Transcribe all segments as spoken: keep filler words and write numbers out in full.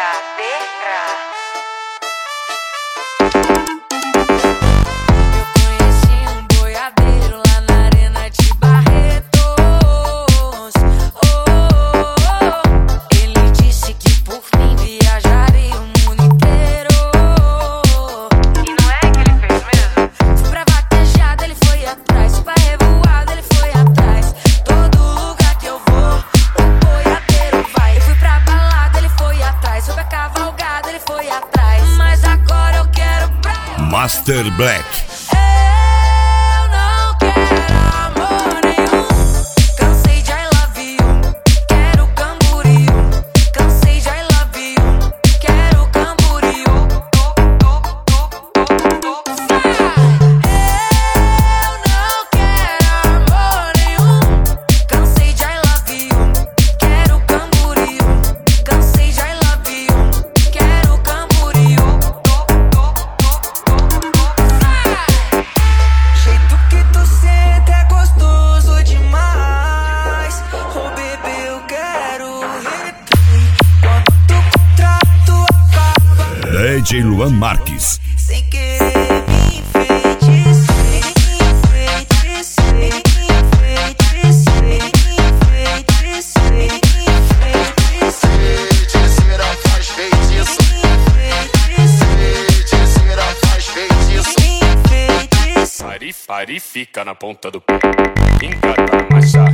Master Black. Eu não quero amor nenhum. Cansei de I love you. Quero camboriú. Cansei de I love you. Quero camboriú. Eu não quero amor nenhum. Cansei de I love you. Quero camboriú. Cansei de I love you. Quero camboriú. D J Luan Marques. Sem querer me enfeitiçei, enfeitiçei, enfeitiçei, enfeitiçei, enfeitiçei. Feiticeira faz feitiço. Feiticeira faz feitiço. Pari, pari, fica na ponta do pé. Encata, machar.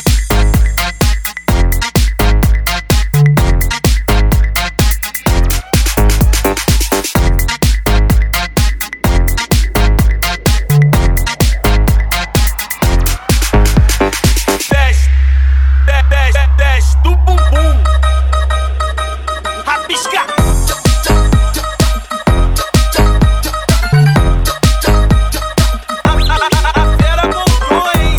Do bumbum, rabisca. A, a, a, a fera voltou, hein?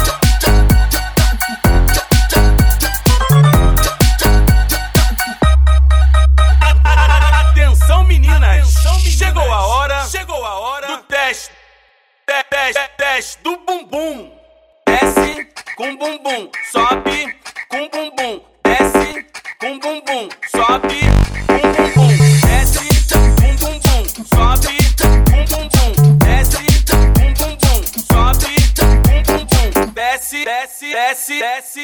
A, a, a, atenção, meninas. Chegou a hora, chegou a hora do teste, te, teste, teste do bumbum. Desce com bumbum, sobe com bumbum. Desce com bumbum, sobe com bumbum. Desce com bumbum, sobe com bumbum. Desce com bumbum, sobe com bumbum. Desce, desce, desce, desce,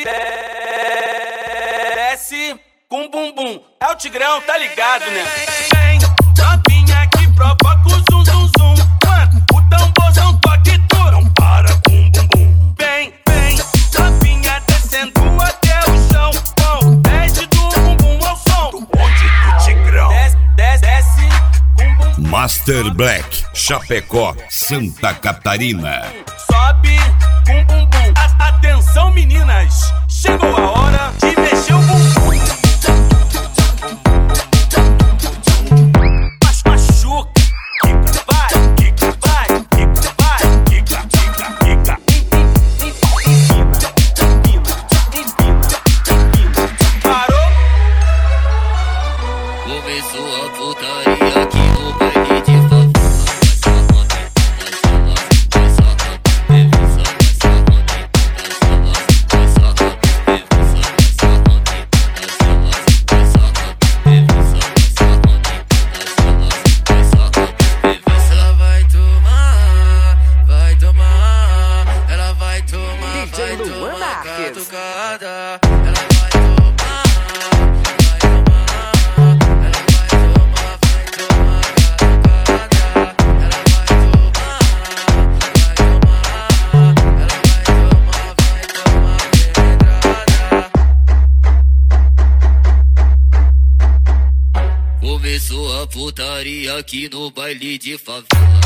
desce com bumbum. É o Tigrão, tá ligado, né? Vem, novinha que provoca o zum zum zum. O tamborzão toque tu, não para com bumbum. Vem, vem, novinha descendo até o chão. Master Black, Chapecó, Santa Catarina. Sobe com bumbum. A atenção, meninas. Chegou a hora de mexer o bumbum. Machuca, quica, vai, quica, vai, quica, vai, quica, quica, quica. Parou? Começou a putaria aqui no baile de favela. Ela vai tomar, vai tomar. Ela vai tomar, vai tomar catucada. Ela vai tomar, vai tomar. Ela vai tomar, vai tomar catucada. Ela vai tomar, vai tomar. Ela vai tomar, vai tomar penetrada. Começou a putaria aqui no baile de favela.